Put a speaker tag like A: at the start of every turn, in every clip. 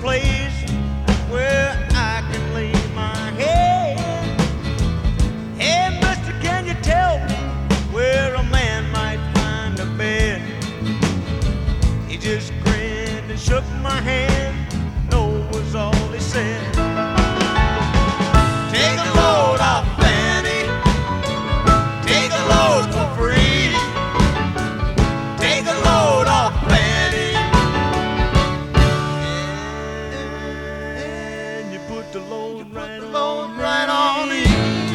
A: place where I can lay my head. Hey, mister, can you tell me where a man might find a bed? He just grinned and shook my hand. No was all he said. Take a load off Fanny. Take a load for free. Take a load off Fanny. And you put the load right on me.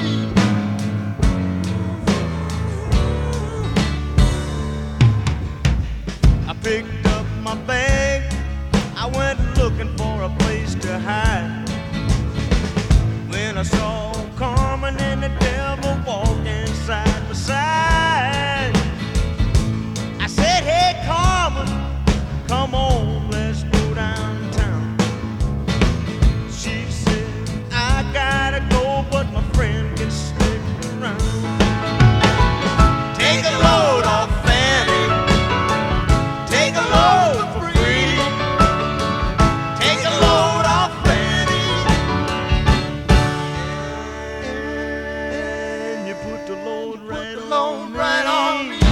A: I picked up my bag. I went looking for a place to hide. When I saw Carmen and the devil walking side by side, I said, hey Carmen, come on, let's go downtown. She said, I gotta go, but my friend can stick around. Take a load off Fanny. Take a load for free. Take a load off Fanny. And you put the load right on me.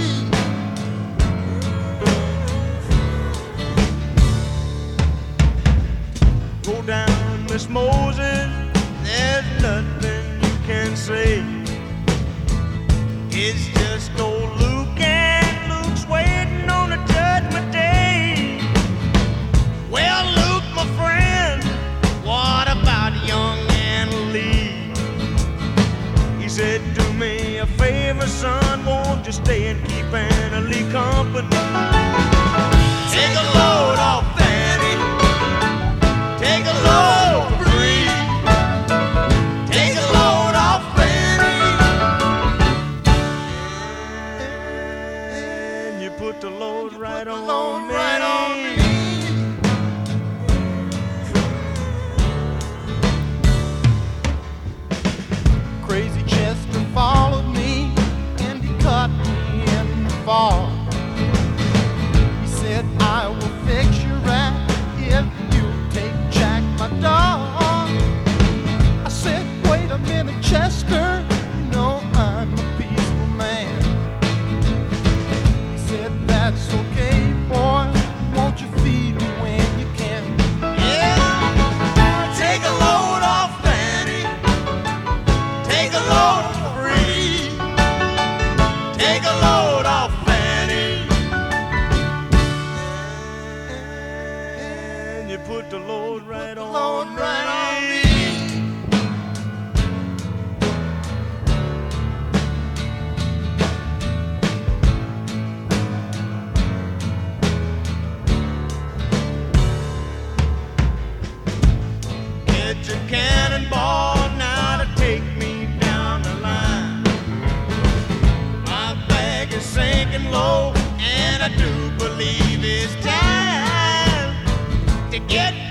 A: Go down, Miss Moses, there's nothing you can say. It's just old Luke, and Luke's waiting on the judgment day. Well, Luke, my friend, what about young Anna Lee? He said, do me a favor, son, won't you stay and keep Anna Lee company? Take a load off Fanny. Take a load free. Take a load off Fanny. And you put the load right on me.
B: Crazy Chester followed me and he caught me in the fall. He said, I will fix your rat if you take Jack, my dog. I said, wait a minute, Chester, you know I'm a peaceful man. He said, that's okay, boy, won't you feed me when you can?
A: Yeah, take a load off Fanny. Take a load for free. Take a load off Fanny. And you put the load right on me. Get your cannonball now to take me down the line. My bag is sinking low, and I do believe it's time to get